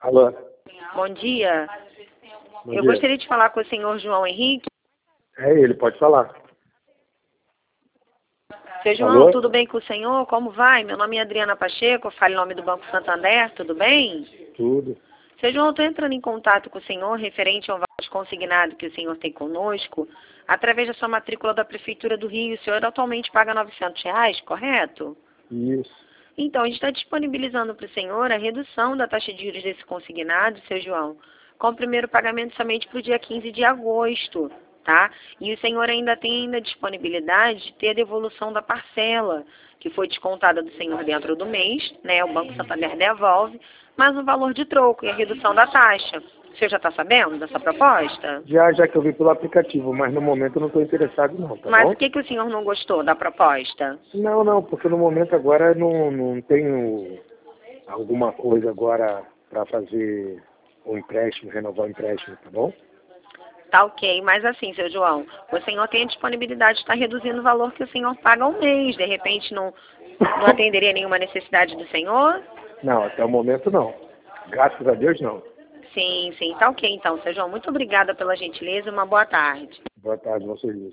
Alô? Bom dia. Bom Eu dia. gostaria de falar com o senhor João Henrique. É ele, pode falar. Seu João, Alô? tudo bem com o senhor? Como vai? Meu nome é Adriana Pacheco, eu falo em nome do Banco Santander, tudo bem? Tudo. Seu João, eu estou entrando em contato com o senhor referente ao valor consignado que o senhor tem conosco, através da sua matrícula da Prefeitura do Rio. O senhor atualmente paga R$ 900, correto? Isso. Então, a gente está disponibilizando para o senhor a redução da taxa de juros desse consignado, seu João, com o primeiro pagamento somente para o dia 15 de agosto, tá? E o senhor ainda tem disponibilidade de ter a devolução da parcela, que foi descontada do senhor dentro do mês, né? O Banco Santander devolve, mas o valor de troco e a redução da taxa. O senhor já está sabendo dessa proposta? Já que eu vi pelo aplicativo, mas no momento eu não estou interessado não, tá Mas bom? o que o senhor não gostou da proposta? Não, porque no momento agora não tenho alguma coisa agora para fazer um empréstimo, renovar o empréstimo, tá bom? Tá ok, mas assim, seu João, o senhor tem a disponibilidade de estar reduzindo o valor que o senhor paga ao mês. De repente não atenderia nenhuma necessidade do senhor? Não, até o momento não. Graças a Deus não. Sim, tá ok então, seu João. Muito obrigada pela gentileza e uma boa tarde. Boa tarde, bom serviço.